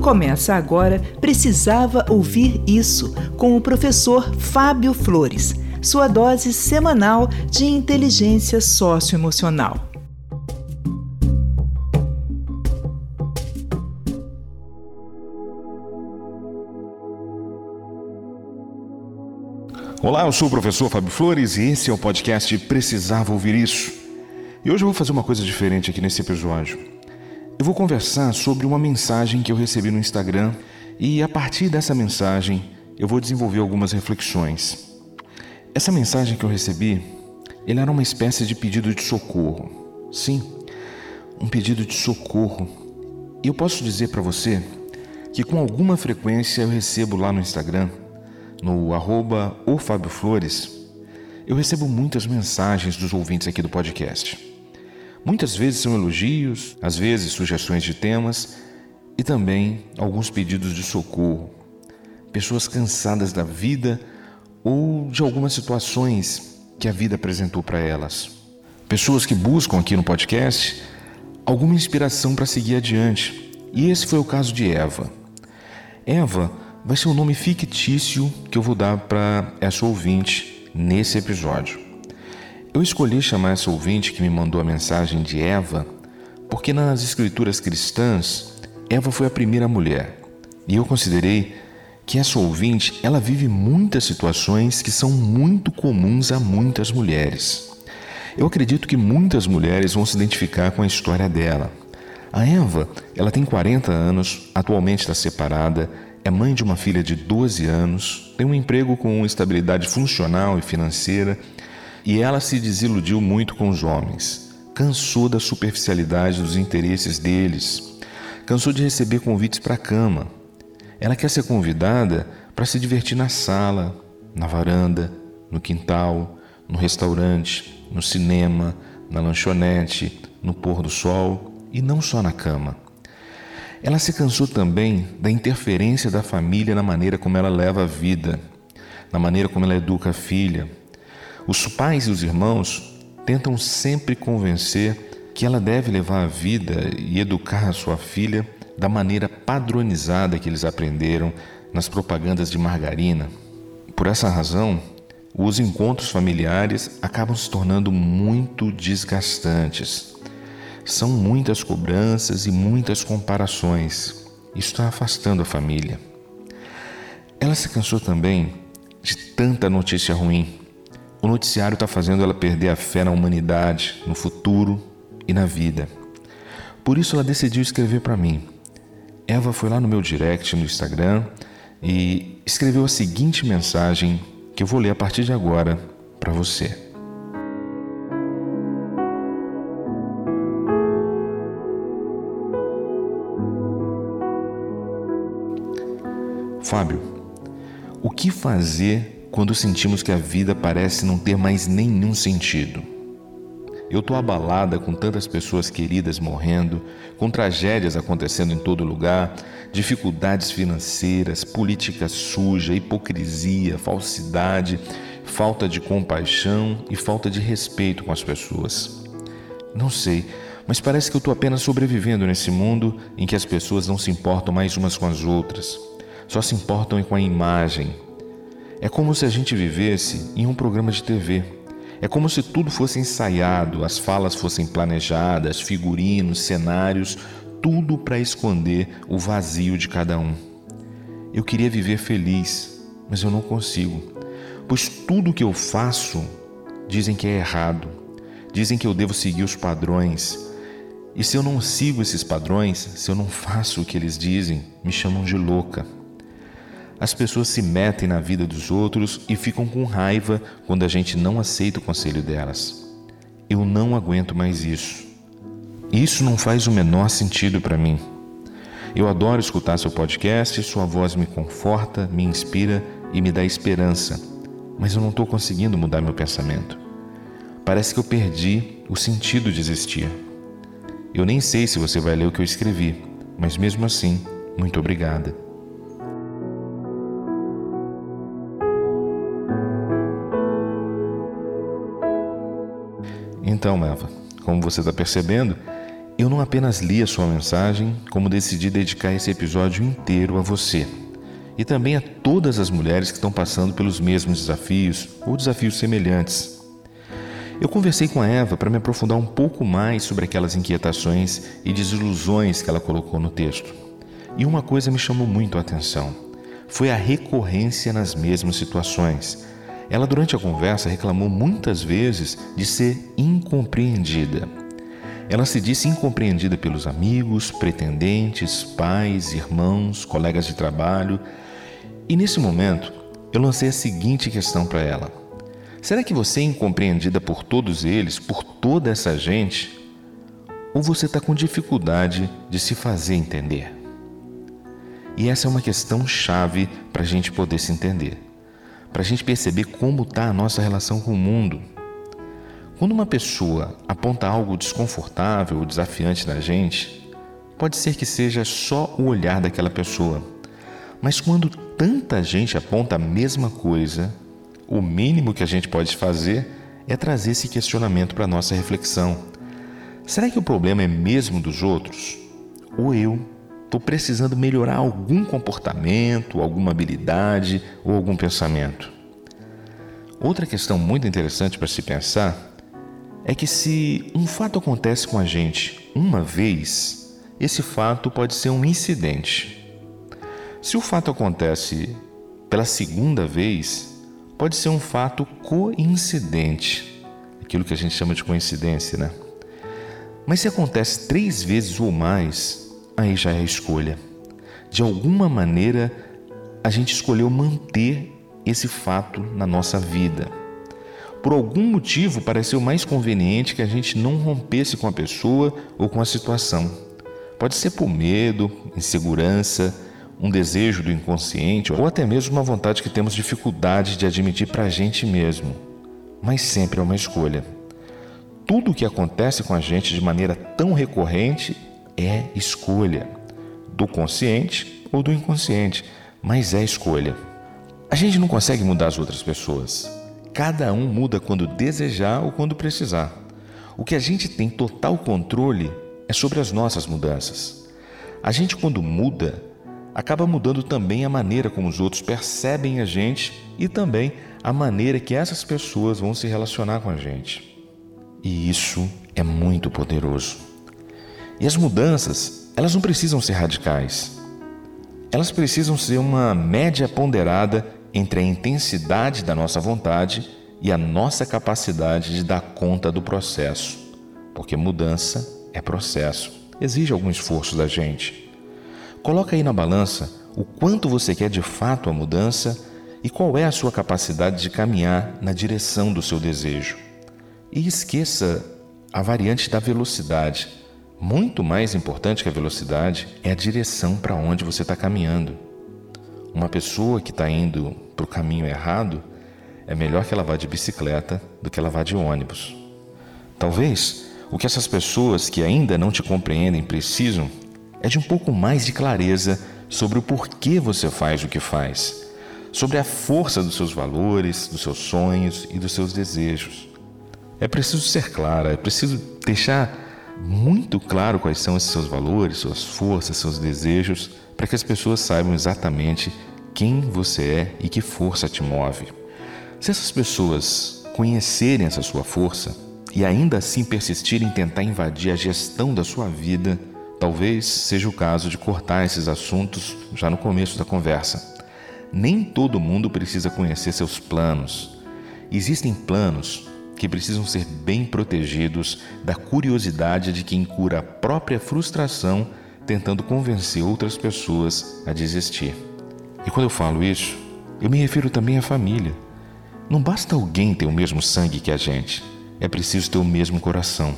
Começa agora Precisava Ouvir Isso, com o professor Fábio Flores, sua dose semanal de inteligência socioemocional. Olá, eu sou o professor Fábio Flores e esse é o podcast Precisava Ouvir Isso. E hoje eu vou fazer uma coisa diferente aqui nesse episódio. Eu vou conversar sobre uma mensagem que eu recebi no Instagram e a partir dessa mensagem eu vou desenvolver algumas reflexões. Essa mensagem que eu recebi, ele era uma espécie de pedido de socorro. Sim, um pedido de socorro. E eu posso dizer para você que com alguma frequência eu recebo lá no Instagram, no @ofabioflores, eu recebo muitas mensagens dos ouvintes aqui do podcast. Muitas vezes são elogios, às vezes sugestões de temas e também alguns pedidos de socorro. Pessoas cansadas da vida ou de algumas situações que a vida apresentou para elas. Pessoas que buscam aqui no podcast alguma inspiração para seguir adiante. E esse foi o caso de Eva. Eva vai ser o nome fictício que eu vou dar para essa ouvinte nesse episódio. Eu escolhi chamar essa ouvinte que me mandou a mensagem de Eva porque nas escrituras cristãs, Eva foi a primeira mulher. E eu considerei que essa ouvinte, ela vive muitas situações que são muito comuns a muitas mulheres. Eu acredito que muitas mulheres vão se identificar com a história dela. A Eva, ela tem 40 anos, atualmente está separada, é mãe de uma filha de 12 anos, tem um emprego com estabilidade funcional e financeira e ela se desiludiu muito com os homens. Cansou da superficialidade dos interesses deles, cansou de receber convites para a cama. Ela quer ser convidada para se divertir na sala, na varanda, no quintal, no restaurante, no cinema, na lanchonete, no pôr do sol e não só na cama. Ela se cansou também da interferência da família na maneira como ela leva a vida, na maneira como ela educa a filha. Os pais e os irmãos tentam sempre convencer que ela deve levar a vida e educar a sua filha da maneira padronizada que eles aprenderam nas propagandas de margarina. Por essa razão, os encontros familiares acabam se tornando muito desgastantes. São muitas cobranças e muitas comparações. Isso está afastando a família. Ela se cansou também de tanta notícia ruim. O noticiário está fazendo ela perder a fé na humanidade, no futuro e na vida. Por isso ela decidiu escrever para mim. Eva foi lá no meu direct no Instagram e escreveu a seguinte mensagem que eu vou ler a partir de agora para você. Fábio, o que fazer quando sentimos que a vida parece não ter mais nenhum sentido? Eu estou abalada com tantas pessoas queridas morrendo, com tragédias acontecendo em todo lugar, dificuldades financeiras, política suja, hipocrisia, falsidade, falta de compaixão e falta de respeito com as pessoas. Não sei, mas parece que eu estou apenas sobrevivendo nesse mundo em que as pessoas não se importam mais umas com as outras. Só se importam com a imagem. É como se a gente vivesse em um programa de TV. É como se tudo fosse ensaiado, as falas fossem planejadas, figurinos, cenários, tudo para esconder o vazio de cada um. Eu queria viver feliz, mas eu não consigo, pois tudo que eu faço dizem que é errado, dizem que eu devo seguir os padrões. E se eu não sigo esses padrões, se eu não faço o que eles dizem, me chamam de louca. As pessoas se metem na vida dos outros e ficam com raiva quando a gente não aceita o conselho delas. Eu não aguento mais isso. Isso não faz o menor sentido para mim. Eu adoro escutar seu podcast, sua voz me conforta, me inspira e me dá esperança, mas eu não estou conseguindo mudar meu pensamento. Parece que eu perdi o sentido de existir. Eu nem sei se você vai ler o que eu escrevi, mas mesmo assim, muito obrigada. Então, Eva, como você está percebendo, eu não apenas li a sua mensagem, como decidi dedicar esse episódio inteiro a você. E também a todas as mulheres que estão passando pelos mesmos desafios ou desafios semelhantes. Eu conversei com a Eva para me aprofundar um pouco mais sobre aquelas inquietações e desilusões que ela colocou no texto. E uma coisa me chamou muito a atenção. Foi a recorrência nas mesmas situações. Ela, durante a conversa, reclamou muitas vezes de ser incompreendida. Ela se disse incompreendida pelos amigos, pretendentes, pais, irmãos, colegas de trabalho. E nesse momento, eu lancei a seguinte questão para ela. Será que você é incompreendida por todos eles, por toda essa gente? Ou você está com dificuldade de se fazer entender? E essa é uma questão chave para a gente poder se entender. Para a gente perceber como está a nossa relação com o mundo. Quando uma pessoa aponta algo desconfortável ou desafiante na gente, pode ser que seja só o olhar daquela pessoa. Mas quando tanta gente aponta a mesma coisa, o mínimo que a gente pode fazer é trazer esse questionamento para a nossa reflexão. Será que o problema é mesmo dos outros? Ou eu estou precisando melhorar algum comportamento, alguma habilidade ou algum pensamento? Outra questão muito interessante para se pensar é que se um fato acontece com a gente uma vez, esse fato pode ser um incidente. Se o fato acontece pela segunda vez, pode ser um fato coincidente, aquilo que a gente chama de coincidência, né? Mas se acontece 3 vezes ou mais, aí já é a escolha. De alguma maneira, a gente escolheu manter esse fato na nossa vida. Por algum motivo, pareceu mais conveniente que a gente não rompesse com a pessoa ou com a situação. Pode ser por medo, insegurança, um desejo do inconsciente ou até mesmo uma vontade que temos dificuldade de admitir para a gente mesmo. Mas sempre é uma escolha. Tudo o que acontece com a gente de maneira tão recorrente é escolha, do consciente ou do inconsciente, mas é escolha. A gente não consegue mudar as outras pessoas. Cada um muda quando desejar ou quando precisar. O que a gente tem total controle é sobre as nossas mudanças. A gente, quando muda, acaba mudando também a maneira como os outros percebem a gente e também a maneira que essas pessoas vão se relacionar com a gente. E isso é muito poderoso. E as mudanças, elas não precisam ser radicais. Elas precisam ser uma média ponderada entre a intensidade da nossa vontade e a nossa capacidade de dar conta do processo. Porque mudança é processo, exige algum esforço da gente. Coloca aí na balança o quanto você quer de fato a mudança e qual é a sua capacidade de caminhar na direção do seu desejo. E esqueça a variante da velocidade. Muito mais importante que a velocidade é a direção para onde você está caminhando. Uma pessoa que está indo para o caminho errado, é melhor que ela vá de bicicleta do que ela vá de ônibus. Talvez o que essas pessoas que ainda não te compreendem precisam é de um pouco mais de clareza sobre o porquê você faz o que faz, sobre a força dos seus valores, dos seus sonhos e dos seus desejos. É preciso ser clara, é preciso deixar muito claro quais são esses seus valores, suas forças, seus desejos, para que as pessoas saibam exatamente quem você é e que força te move. Se essas pessoas conhecerem essa sua força e ainda assim persistirem em tentar invadir a gestão da sua vida, talvez seja o caso de cortar esses assuntos já no começo da conversa. Nem todo mundo precisa conhecer seus planos. Existem planos que precisam ser bem protegidos da curiosidade de quem cura a própria frustração tentando convencer outras pessoas a desistir. E quando eu falo isso, eu me refiro também à família. Não basta alguém ter o mesmo sangue que a gente, é preciso ter o mesmo coração.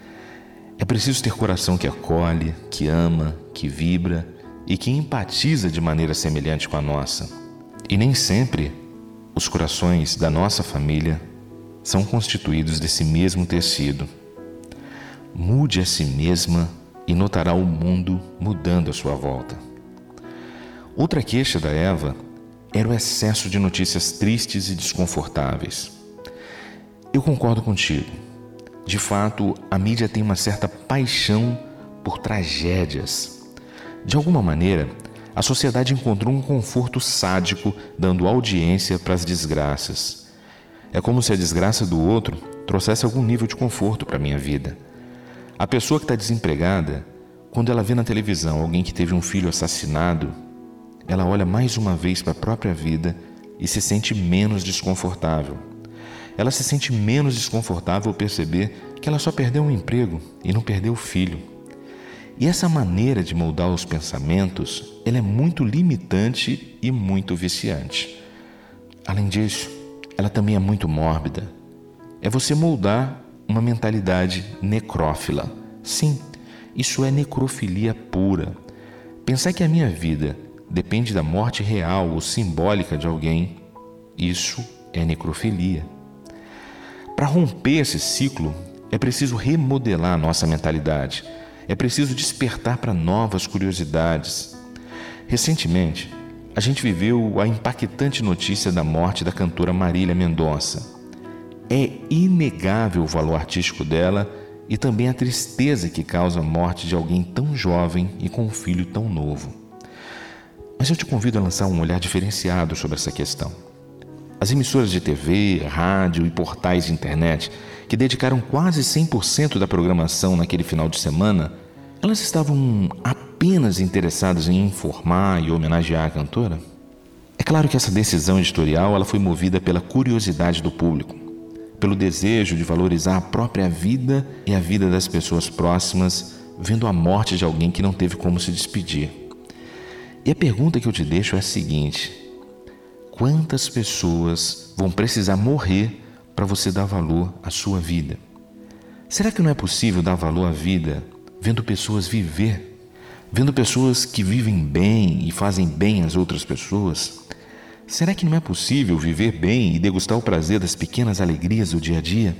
É preciso ter coração que acolhe, que ama, que vibra e que empatiza de maneira semelhante com a nossa. E nem sempre os corações da nossa família são constituídos desse mesmo tecido. Mude a si mesma e notará o mundo mudando à sua volta. Outra queixa da Eva era o excesso de notícias tristes e desconfortáveis. Eu concordo contigo. De fato, a mídia tem uma certa paixão por tragédias. De alguma maneira, a sociedade encontrou um conforto sádico dando audiência para as desgraças. É como se a desgraça do outro trouxesse algum nível de conforto para a minha vida. A pessoa que está desempregada, quando ela vê na televisão alguém que teve um filho assassinado, ela olha mais uma vez para a própria vida e se sente menos desconfortável. Ela se sente menos desconfortável ao perceber que ela só perdeu um emprego e não perdeu o filho. E essa maneira de moldar os pensamentos, ela é muito limitante e muito viciante. Além disso, ela também é muito mórbida. É você moldar uma mentalidade necrófila. Sim, isso é necrofilia pura. Pensar que a minha vida depende da morte real ou simbólica de alguém, isso é necrofilia. Para romper esse ciclo, é preciso remodelar a nossa mentalidade. É preciso despertar para novas curiosidades. Recentemente, a gente viveu a impactante notícia da morte da cantora Marília Mendonça. É inegável o valor artístico dela e também a tristeza que causa a morte de alguém tão jovem e com um filho tão novo. Mas eu te convido a lançar um olhar diferenciado sobre essa questão. As emissoras de TV, rádio e portais de internet, que dedicaram quase 100% da programação naquele final de semana, elas estavam apenas interessadas em informar e homenagear a cantora? É claro que essa decisão editorial ela foi movida pela curiosidade do público, pelo desejo de valorizar a própria vida e a vida das pessoas próximas, vendo a morte de alguém que não teve como se despedir. E a pergunta que eu te deixo é a seguinte: quantas pessoas vão precisar morrer para você dar valor à sua vida? Será que não é possível dar valor à vida vendo pessoas viver? Vendo pessoas que vivem bem e fazem bem às outras pessoas? Será que não é possível viver bem e degustar o prazer das pequenas alegrias do dia a dia?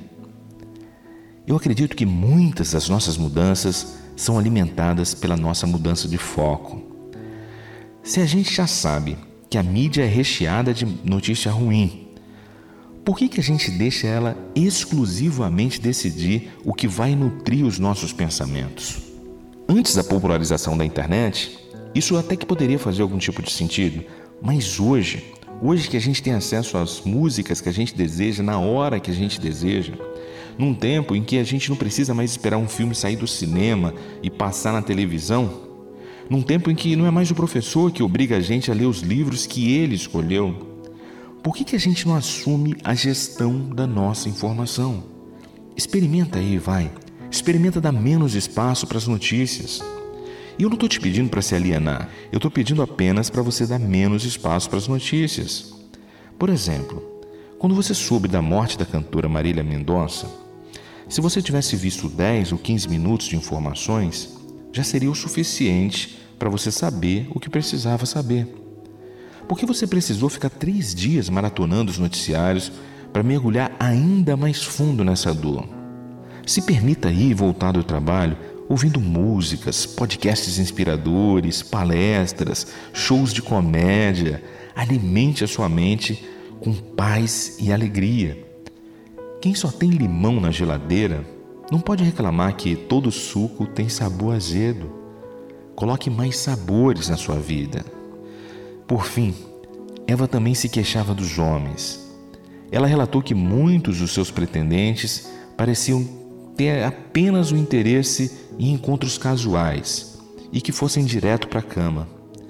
Eu acredito que muitas das nossas mudanças são alimentadas pela nossa mudança de foco. Se a gente já sabe que a mídia é recheada de notícia ruim, por que a gente deixa ela exclusivamente decidir o que vai nutrir os nossos pensamentos? Antes da popularização da internet, isso até que poderia fazer algum tipo de sentido, mas hoje que a gente tem acesso às músicas que a gente deseja na hora que a gente deseja, num tempo em que a gente não precisa mais esperar um filme sair do cinema e passar na televisão, num tempo em que não é mais o professor que obriga a gente a ler os livros que ele escolheu, por que a gente não assume a gestão da nossa informação? Experimenta aí, vai. Experimenta dar menos espaço para as notícias. E eu não estou te pedindo para se alienar, eu estou pedindo apenas para você dar menos espaço para as notícias. Por exemplo, quando você soube da morte da cantora Marília Mendonça, se você tivesse visto 10 ou 15 minutos de informações, já seria o suficiente para você saber o que precisava saber. Por que você precisou ficar 3 dias maratonando os noticiários para mergulhar ainda mais fundo nessa dor? Se permita ir e voltar do trabalho ouvindo músicas, podcasts inspiradores, palestras, shows de comédia. Alimente a sua mente com paz e alegria. Quem só tem limão na geladeira não pode reclamar que todo suco tem sabor azedo. Coloque mais sabores na sua vida. Por fim, Eva também se queixava dos homens. Ela relatou que muitos dos seus pretendentes pareciam ter apenas o interesse em encontros casuais e que fossem direto para a cama.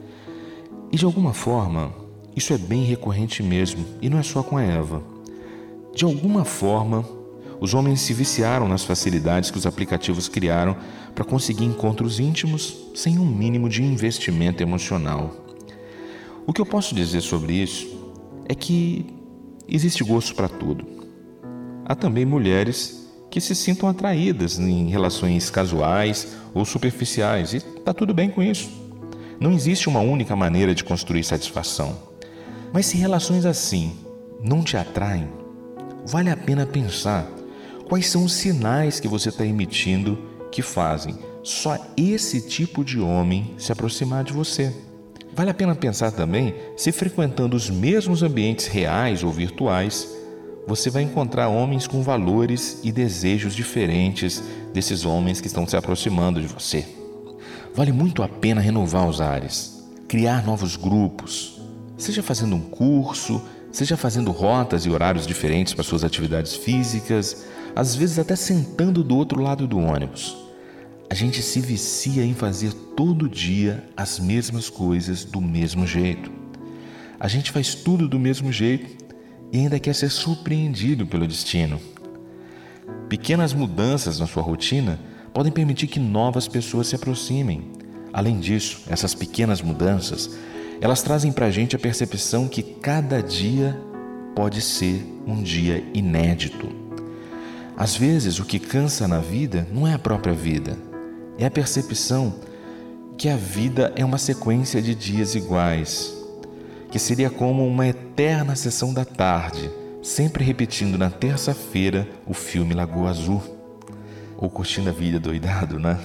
E de alguma forma, isso é bem recorrente mesmo, e não é só com a Eva. De alguma forma, os homens se viciaram nas facilidades que os aplicativos criaram para conseguir encontros íntimos sem um mínimo de investimento emocional. O que eu posso dizer sobre isso é que existe gosto para tudo. Há também mulheres que se sintam atraídas em relações casuais ou superficiais, e está tudo bem com isso. Não existe uma única maneira de construir satisfação. Mas se relações assim não te atraem, vale a pena pensar quais são os sinais que você está emitindo que fazem só esse tipo de homem se aproximar de você. Vale a pena pensar também se, frequentando os mesmos ambientes reais ou virtuais, você vai encontrar homens com valores e desejos diferentes desses homens que estão se aproximando de você. Vale muito a pena renovar os ares, criar novos grupos, seja fazendo um curso, seja fazendo rotas e horários diferentes para suas atividades físicas, às vezes até sentando do outro lado do ônibus. A gente se vicia em fazer todo dia as mesmas coisas do mesmo jeito. A gente faz tudo do mesmo jeito e ainda quer ser surpreendido pelo destino. Pequenas mudanças na sua rotina podem permitir que novas pessoas se aproximem. Além disso, essas pequenas mudanças, elas trazem para a gente a percepção que cada dia pode ser um dia inédito. Às vezes, o que cansa na vida não é a própria vida, é a percepção que a vida é uma sequência de dias iguais, que seria como uma eterna sessão da tarde, sempre repetindo na terça-feira o filme Lagoa Azul, ou curtindo a vida doidado, né?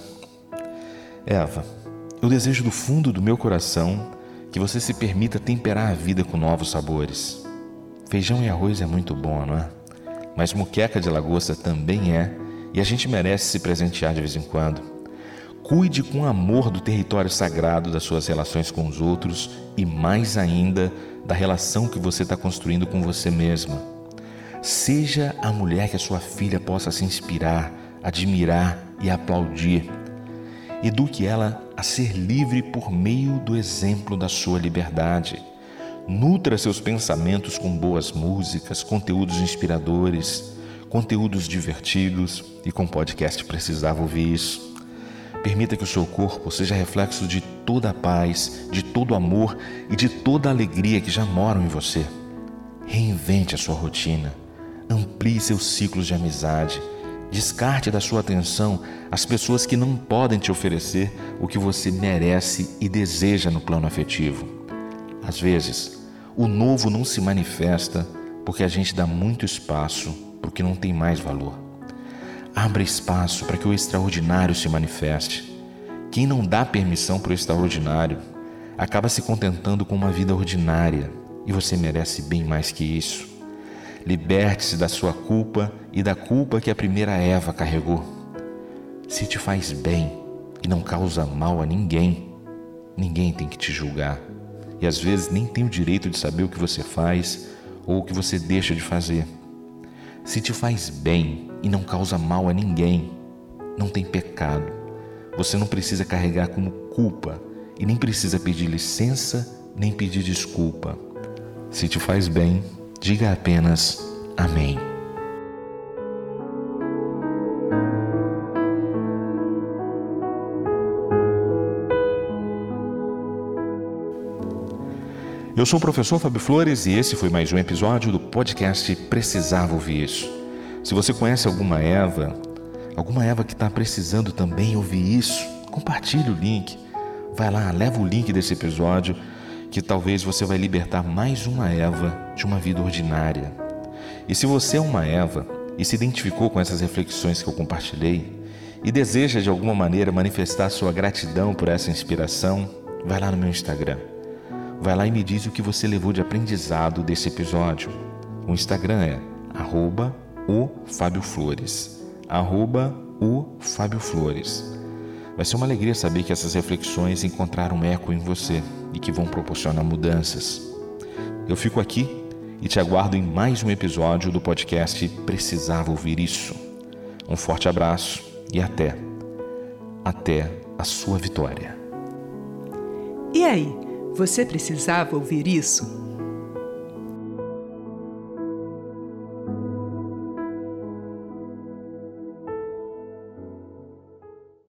Eva, eu desejo do fundo do meu coração que você se permita temperar a vida com novos sabores. Feijão e arroz é muito bom, não é? Mas moqueca de lagosta também é, e a gente merece se presentear de vez em quando. Cuide com amor do território sagrado das suas relações com os outros e, mais ainda, da relação que você está construindo com você mesma. Seja a mulher que a sua filha possa se inspirar, admirar e aplaudir. Eduque ela a ser livre por meio do exemplo da sua liberdade. Nutra seus pensamentos com boas músicas, conteúdos inspiradores, conteúdos divertidos e com podcast Precisava Ouvir Isso. Permita que o seu corpo seja reflexo de toda a paz, de todo o amor e de toda a alegria que já moram em você. Reinvente a sua rotina, amplie seus ciclos de amizade, descarte da sua atenção as pessoas que não podem te oferecer o que você merece e deseja no plano afetivo. Às vezes, o novo não se manifesta porque a gente dá muito espaço para o que não tem mais valor. Abra espaço para que o extraordinário se manifeste. Quem não dá permissão para o extraordinário acaba se contentando com uma vida ordinária e você merece bem mais que isso. Liberte-se da sua culpa e da culpa que a primeira Eva carregou. Se te faz bem e não causa mal a ninguém, ninguém tem que te julgar. E às vezes nem tem o direito de saber o que você faz ou o que você deixa de fazer. Se te faz bem e não causa mal a ninguém, não tem pecado. Você não precisa carregar como culpa e nem precisa pedir licença nem pedir desculpa. Se te faz bem, diga apenas amém. Eu sou o professor Fábio Flores e esse foi mais um episódio do podcast Precisava Ouvir Isso. Se você conhece alguma Eva que está precisando também ouvir isso, compartilhe o link. Vai lá, leva o link desse episódio que talvez você vai libertar mais uma Eva de uma vida ordinária. E se você é uma Eva e se identificou com essas reflexões que eu compartilhei e deseja de alguma maneira manifestar sua gratidão por essa inspiração, vai lá no meu Instagram. Vai lá e me diz o que você levou de aprendizado desse episódio. O Instagram é @o_FábioFlores. @o_FábioFlores. Vai ser uma alegria saber que essas reflexões encontraram eco em você e que vão proporcionar mudanças. Eu fico aqui e te aguardo em mais um episódio do podcast Precisava Ouvir Isso. Um forte abraço e até a sua vitória. E aí, você precisava ouvir isso?